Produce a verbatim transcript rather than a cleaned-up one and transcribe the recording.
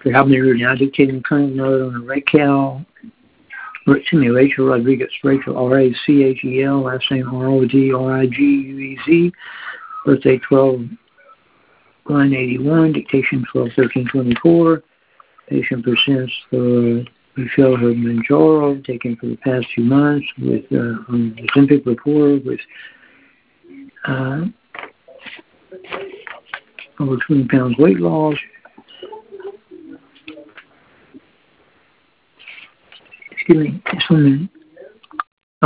Doctor Albany now dictating current note on Raquel, excuse me, Rachel Rodriguez, Rachel, R A C H E L, last name R O D R I G U E Z, birthday twelve one eighty-one, dictation twelve thirteen twenty-four. Patient presents for Michelle Hermanjaro, taken for the past few months with uh, on the Ozempic report with uh, over twenty pounds weight loss. Excuse me, just one minute.